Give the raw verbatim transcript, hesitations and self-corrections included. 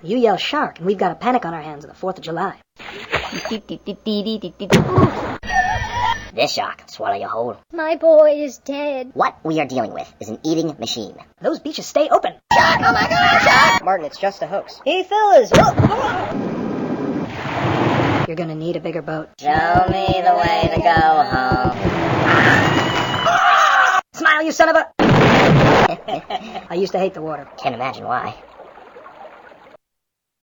You yell shark, and we've got a panic on our hands on the fourth of July. This shark can swallow you whole. My boy is dead. What we are dealing with is an eating machine. Those beaches stay open. Shark! Oh my god, shark! Martin, it's just a hoax. Hey, fellas! Oh, oh. You're gonna need a bigger boat. Show me the way to go home. Smile, you son of a... I used to hate the water. Can't imagine why.